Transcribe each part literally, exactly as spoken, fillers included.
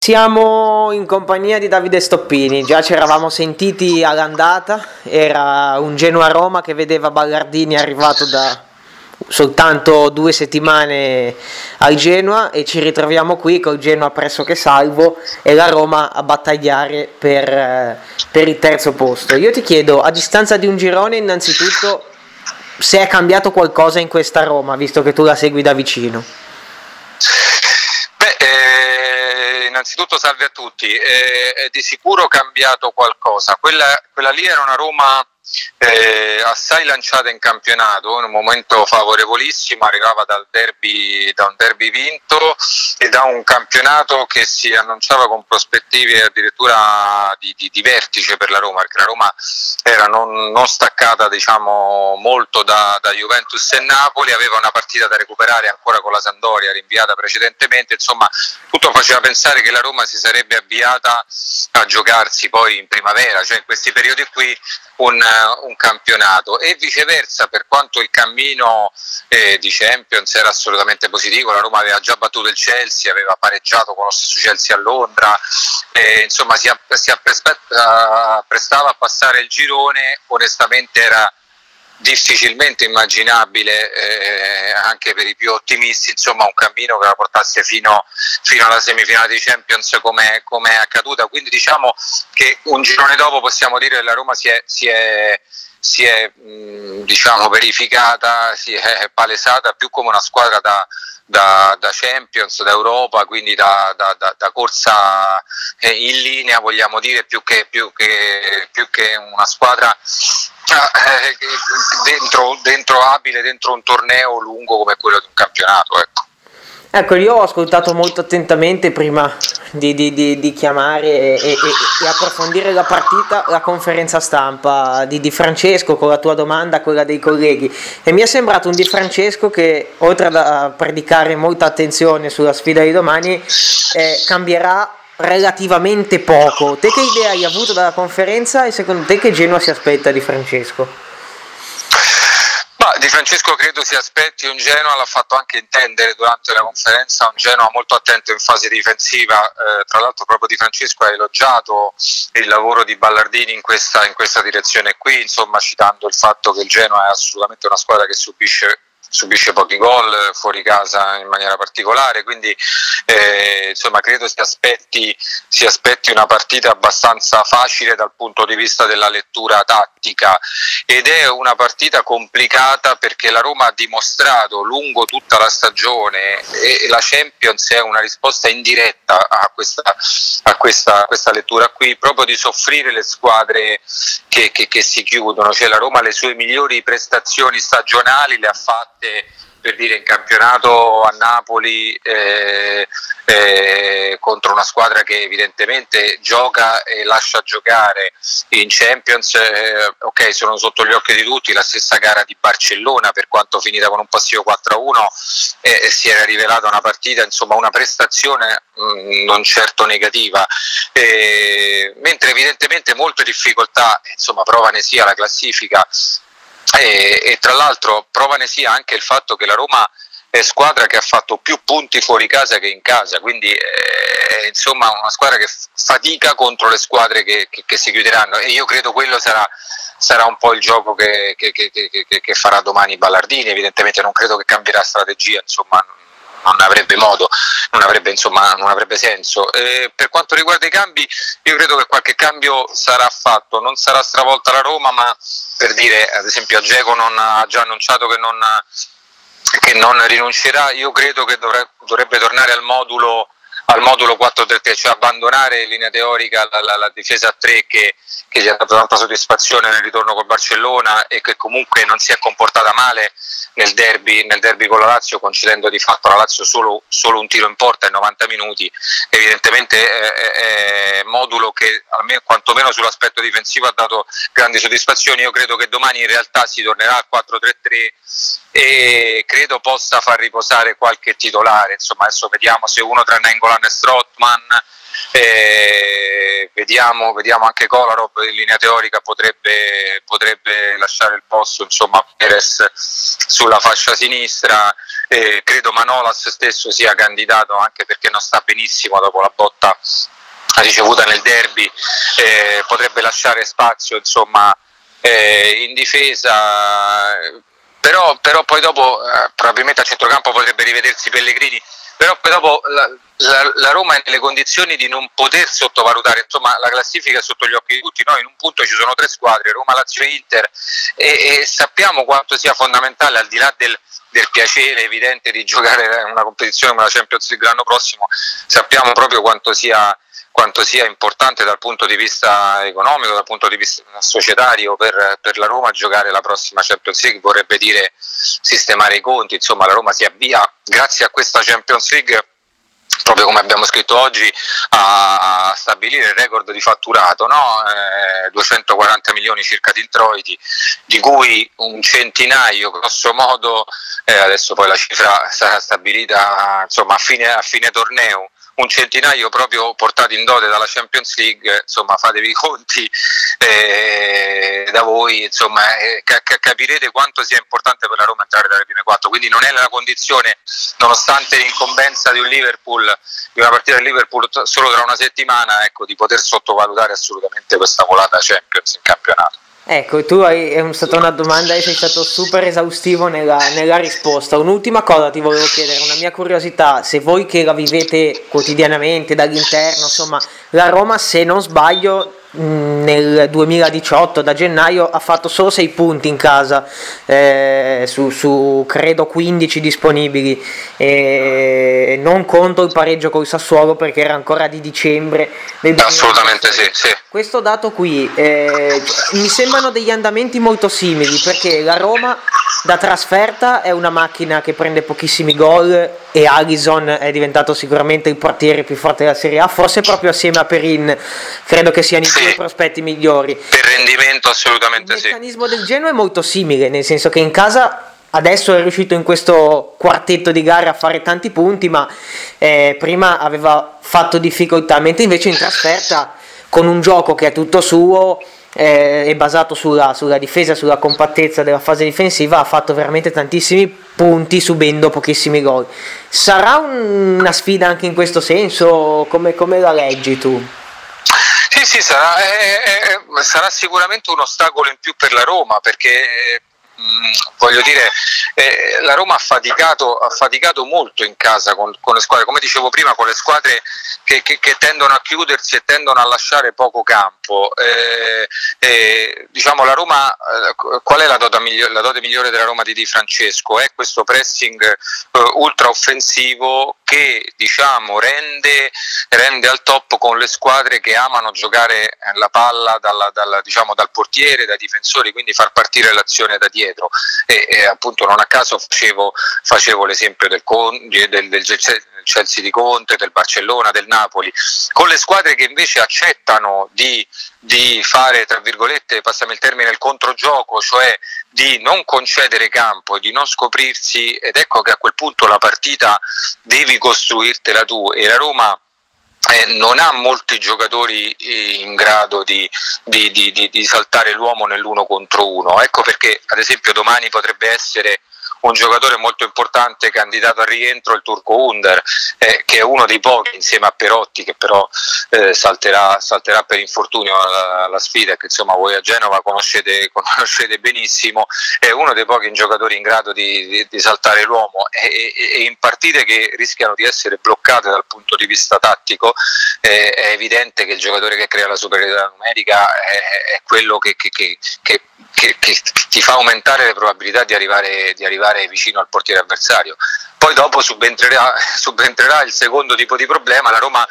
Siamo in compagnia di Davide Stoppini, già ci eravamo sentiti all'andata, era un Genoa-Roma che vedeva Ballardini arrivato da soltanto due settimane al Genoa e ci ritroviamo qui col Genoa pressoché salvo e la Roma a battagliare per, eh, per il terzo posto. Io ti chiedo, a distanza di un girone, innanzitutto se è cambiato qualcosa in questa Roma, visto che tu la segui da vicino. Beh, eh, innanzitutto salve a tutti, eh, è di sicuro cambiato qualcosa, quella, quella lì era una Roma eh, assai lanciata in campionato, in un momento favorevolissimo, arrivava dal derby, da un derby vinto e da un campionato che si annunciava con prospettive addirittura di, di, di vertice per la Roma, perché la Roma era non, non staccata diciamo molto da, da Juventus e Napoli, aveva una partita da recuperare ancora con la Sampdoria rinviata precedentemente, insomma tutto faceva pensare che la Roma si sarebbe avviata a giocarsi poi in primavera, cioè in questi periodi qui un, un campionato, e viceversa, per quanto il cammino eh, di Champions era assolutamente positivo, la Roma aveva già battuto il Chelsea, aveva pareggiato con lo stesso Chelsea a Londra, eh, insomma si, si apprestava a passare il girone, onestamente era difficilmente immaginabile eh, anche per i più ottimisti insomma un cammino che la portasse fino, fino alla semifinale di Champions come è accaduta, quindi diciamo che un girone dopo possiamo dire che la Roma si è, si è, si è mh, diciamo verificata, si è palesata più come una squadra da Da, da Champions, da Europa, quindi da, da, da, da corsa eh, in linea, vogliamo dire, più che, più che, più che una squadra eh, dentro, dentro abile, dentro un torneo lungo come quello di un campionato. Ecco. Ecco, io ho ascoltato molto attentamente prima di, di, di, di chiamare e, e, e approfondire la partita, la conferenza stampa di Di Francesco con la tua domanda, quella dei colleghi, e mi è sembrato un Di Francesco che oltre a predicare molta attenzione sulla sfida di domani eh, cambierà relativamente poco. Te che idea hai avuto dalla conferenza e secondo te che Genoa si aspetta di Francesco? Ma Di Francesco credo si aspetti un Genoa, l'ha fatto anche intendere durante la conferenza, un Genoa molto attento in fase difensiva, eh, tra l'altro proprio Di Francesco ha elogiato il lavoro di Ballardini in questa, in questa direzione qui, insomma citando il fatto che il Genoa è assolutamente una squadra che subisce subisce pochi gol fuori casa in maniera particolare, quindi eh, insomma credo si aspetti, si aspetti una partita abbastanza facile dal punto di vista della lettura tattica, ed è una partita complicata perché la Roma ha dimostrato lungo tutta la stagione, e la Champions è una risposta indiretta a questa, a questa, a questa lettura qui, proprio di soffrire le squadre che, che, che si chiudono, cioè la Roma le sue migliori prestazioni stagionali le ha fatte per dire in campionato a Napoli eh, eh, contro una squadra che evidentemente gioca e lascia giocare, in Champions eh, ok, sono sotto gli occhi di tutti la stessa gara di Barcellona, per quanto finita con un passivo quattro a uno eh, si era rivelata una partita, insomma una prestazione mh, non certo negativa, eh, mentre evidentemente molte difficoltà insomma prova ne sia la classifica. E, e tra l'altro prova ne sia anche il fatto che la Roma è squadra che ha fatto più punti fuori casa che in casa, quindi è insomma una squadra che fatica contro le squadre che, che, che si chiuderanno, e io credo quello sarà, sarà un po' il gioco che, che, che, che, che farà domani Ballardini. Evidentemente non credo che cambierà strategia, insomma non avrebbe modo, non avrebbe, insomma, non avrebbe senso. Eh, per quanto riguarda i cambi, io credo che qualche cambio sarà fatto, non sarà stravolta la Roma, ma per dire, ad esempio, Dzeko non ha già annunciato che non, che non rinuncerà. Io credo che dovrebbe, dovrebbe tornare al modulo al modulo quattro tre tre, cioè abbandonare in linea teorica la, la, la difesa a tre che, che gli ha dato tanta soddisfazione nel ritorno col Barcellona e che comunque non si è comportata male nel derby, nel derby con la Lazio, concedendo di fatto alla Lazio solo, solo un tiro in porta in novanta minuti. Evidentemente è, è, è modulo che almeno, quantomeno sull'aspetto difensivo ha dato grandi soddisfazioni. Io credo che domani in realtà si tornerà al quattro tre tre e credo possa far riposare qualche titolare, insomma adesso vediamo se uno tra Nainggolan e Strootman, eh, vediamo vediamo, vediamo anche Kolarov in linea teorica potrebbe, potrebbe lasciare il posto, insomma, Perez sulla fascia sinistra. Eh, credo Manolas stesso sia candidato, anche perché non sta benissimo dopo la botta ricevuta nel derby, eh, potrebbe lasciare spazio, insomma, eh, in difesa, però, però poi dopo eh, probabilmente a centrocampo potrebbe rivedersi Pellegrini, però poi dopo la, la, la Roma è nelle condizioni di non poter sottovalutare, insomma, la classifica è sotto gli occhi di tutti. Noi in un punto ci sono tre squadre, Roma, Lazio e Inter, e, e sappiamo quanto sia fondamentale, al di là del, del piacere evidente di giocare una competizione come la Champions League l'anno prossimo, sappiamo proprio quanto sia quanto sia importante dal punto di vista economico, dal punto di vista societario per, per la Roma giocare la prossima Champions League. Vorrebbe dire sistemare i conti, insomma la Roma si avvia grazie a questa Champions League, proprio come abbiamo scritto oggi, a stabilire il record di fatturato, no? eh, duecentoquaranta milioni circa di introiti, di cui un centinaio grosso modo, eh, adesso poi la cifra sarà stabilita, insomma, a fine, a fine torneo, un centinaio proprio portati in dote dalla Champions League. Insomma, fatevi i conti eh, da voi, insomma, eh, ca- capirete quanto sia importante per la Roma entrare dalle prime quattro. Quindi non è la condizione, nonostante l'incombenza di un Liverpool, di una partita del Liverpool t- solo tra una settimana, ecco, di poter sottovalutare assolutamente questa volata Champions in campionato. Ecco, tu hai, è stata una domanda e sei stato super esaustivo nella, nella risposta. Un'ultima cosa ti volevo chiedere, una mia curiosità: se voi che la vivete quotidianamente dall'interno, insomma, la Roma, se non sbaglio, nel duemiladiciotto da gennaio ha fatto solo sei punti in casa, eh, su, su credo quindici disponibili, e non conto il pareggio col Sassuolo perché era ancora di dicembre del assolutamente sì, sì. Questo dato qui, eh, mi sembrano degli andamenti molto simili, perché la Roma da trasferta è una macchina che prende pochissimi gol e Alisson è diventato sicuramente il portiere più forte della Serie A, forse proprio assieme a Perin credo che siano i due prospetti migliori. Per rendimento assolutamente sì. Il meccanismo del Genoa è molto simile, nel senso che in casa adesso è riuscito in questo quartetto di gare a fare tanti punti, ma eh, prima aveva fatto difficoltà, mentre invece in trasferta, con un gioco che è tutto suo, eh, è basato sulla, sulla difesa, sulla compattezza della fase difensiva, ha fatto veramente tantissimi punti subendo pochissimi gol. Sarà un, una sfida anche in questo senso? Come, come la leggi tu? Sì, sì, sarà, eh, eh, sarà sicuramente un ostacolo in più per la Roma, perché mh, voglio dire, eh, la Roma ha faticato, ha faticato molto in casa con, con le squadre, come dicevo prima, con le squadre che, che, che tendono a chiudersi e tendono a lasciare poco campo. Eh, eh, diciamo, la Roma, eh, qual è la dote, migliore, la dote migliore della Roma di Di Francesco? È questo pressing eh, ultra offensivo che, diciamo, rende, rende al top con le squadre che amano giocare la palla dalla, dalla, diciamo, dal portiere, dai difensori, quindi far partire l'azione da dietro. E, e appunto non a caso facevo, facevo l'esempio del, del, del Chelsea di Conte, del Barcellona, del Napoli, con le squadre che invece accettano di, di fare, tra virgolette, passiamo il termine, il controgioco, cioè di non concedere campo, di non scoprirsi, ed ecco che a quel punto la partita devi costruirtela tu, e la Roma eh, non ha molti giocatori in grado di, di, di, di, di saltare l'uomo nell'uno contro uno. Ecco perché ad esempio domani potrebbe essere un giocatore molto importante candidato al rientro, il turco Under, eh, che è uno dei pochi insieme a Perotti, che però eh, salterà, salterà per infortunio alla, alla sfida, che insomma voi a Genova conoscete, conoscete benissimo, è uno dei pochi giocatori in grado di, di, di saltare l'uomo, e, e, e in partite che rischiano di essere bloccate dal punto di vista tattico eh, è evidente che il giocatore che crea la superiorità numerica è, è quello che, che, che, che Che, che ti fa aumentare le probabilità di arrivare, di arrivare vicino al portiere avversario. Poi dopo subentrerà, subentrerà il secondo tipo di problema. La Roma,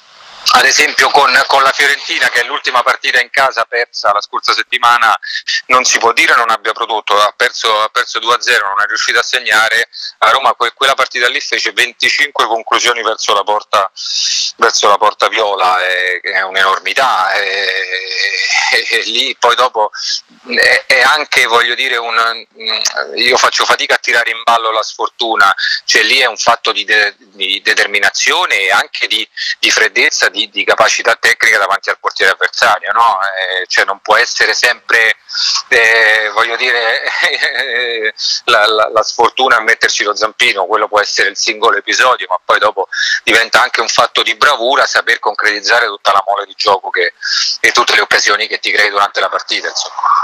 ad esempio con, con la Fiorentina, che è l'ultima partita in casa persa la scorsa settimana, non si può dire non abbia prodotto, ha perso, ha perso due a zero, non è riuscito a segnare. La Roma que, quella partita lì fece venticinque conclusioni verso la porta, verso la porta viola, è, è un'enormità, è, è, è lì poi dopo è, è anche, voglio dire, un, io faccio fatica a tirare in ballo la sfortuna, cioè lì è un fatto di, de, di determinazione e anche di, di freddezza, di, di, di capacità tecnica davanti al portiere avversario, no? Eh, cioè non può essere sempre eh, voglio dire la, la, la sfortuna a metterci lo zampino, quello può essere il singolo episodio, ma poi dopo diventa anche un fatto di bravura saper concretizzare tutta la mole di gioco che, e tutte le occasioni che ti crei durante la partita, insomma.